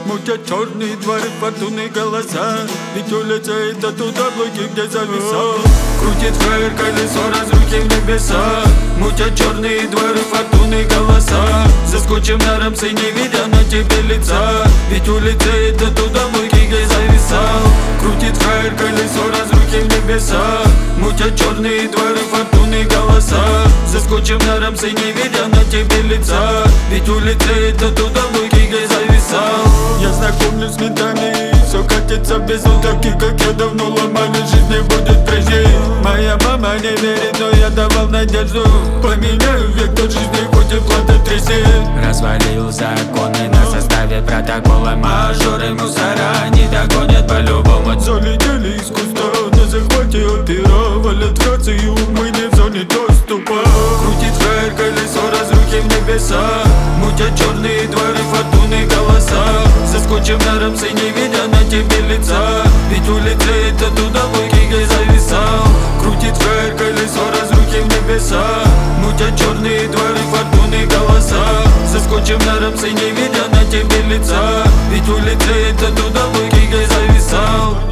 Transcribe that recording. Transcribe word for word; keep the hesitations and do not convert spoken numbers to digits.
мутят черные дворы, фортуны, голоса. Ведь улица это туда блоки, где зависал. Крутит фаер, колесо, разрухи в небеса. Мутят черные дворы, фортуны, голоса. Заскочим на рамсы, не видя на тебе лица. Ведь улица это туда блоки, где зависал. Крутит фаер, колесо, разрухи в небеса. Мутят черные дворы, фортуны, голоса. Заскочим на рамсы, не видя на тебе лица. Ведь улица это туда блоки, где зависал. Я знакомлюсь с ментами, все катится в бездну. Таких как я давно ломали, жизнь не будет прежней. Моя мама не верит, но я давал надежду. Поменяю вектор жизни, хоть и плата трясет. Развалил законы на составе протокола. Мажоры мусора не догонят по-любому. Залетели из куста на захвате опера. Валят рацию, мы не в зоне доступа. Крутит фаер, колесо, разрухи в небеса. Мутят черные дворы, фортуны, голоса. Заскочим на рамсы, не видя на тебе лица. Ведь улица это туда блоки, где зависал. Крутит фаер, колесо, разрухи в небеса. Мутят черные дворы, фортуны, голоса. Заскочим на рамсы, не видя на тебе лица. Ведь улица это туда блоки, где зависал.